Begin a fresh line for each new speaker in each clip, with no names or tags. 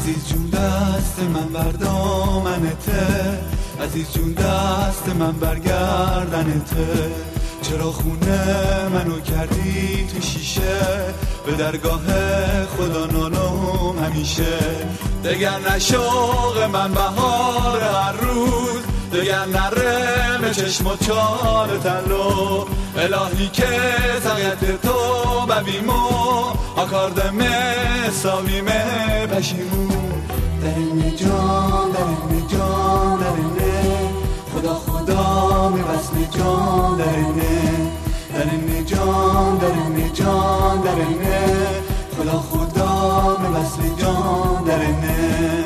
عزیز جون دست من بر دامنته، عزیز جون دست من بر گردنته. چرا خونه منو کردی تو شیشه، به درگاه خدا نالم همیشه. دگر نشوق من بهار هر روز، دگر نرم چشم و چال تلو. الهی که سقیت تو ببیمو، آکاردمه ساویمه پشیمون. درنه جان درنه جان درنه، خدا خدا می وصل جان درنه. درنه جان درنه جان درنه، خدا خدا می وصل جان درنه.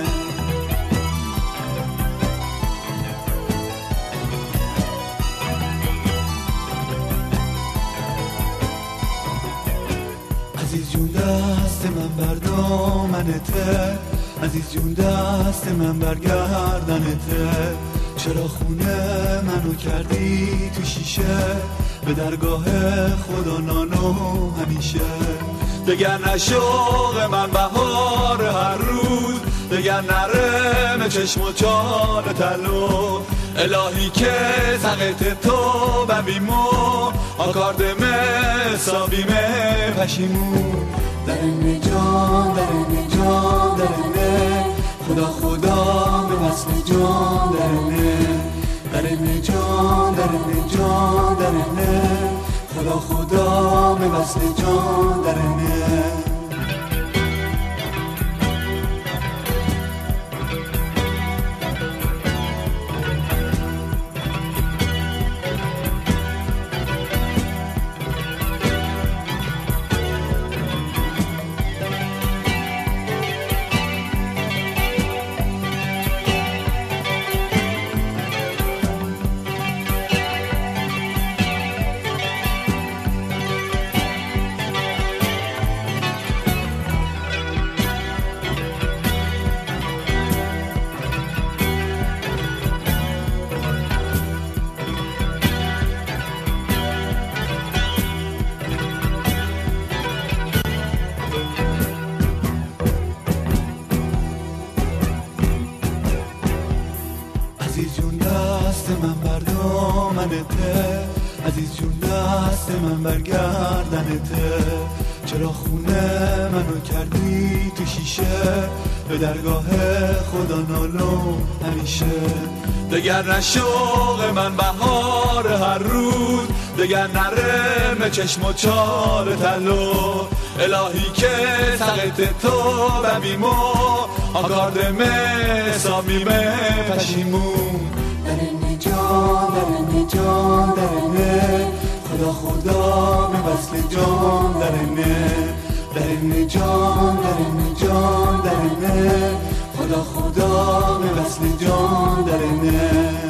عزیز جون دست من بر دامنته، عزیز جون دست من بر گردنته. چرا خونه منو کردی تو شیشه، به درگاه خدا نانو همیشه. دگر نشوق من بهار هر روز، دگر نرم چشم و چال تلو. الهی که سقیت تو ببیمو، آکاردمه ساویمه پشیمون. درنه جان درنه جان درنه، خدا خدا به وصل جان درنه. درنه جان درنه جان درنه، خدا خدا به وصل جان درنه. عزیز جون دست من بر دامنته، عزیز جون دست من بر گردنته. چرا خونه منو کردی تو شیشه، به درگاه خدا نالو همیشه. دگر نشوق من بهار هر روز، دگر نرم چشم و چال تلو. الهی که سقیت تو ببیمو، آکاردمه ساویمه پشیمون. درنه جان درنه جان درنه، خدا خدا به وصل جان درنه. درنه جان درنه جان درنه، خدا خدا به وصل جان درنه.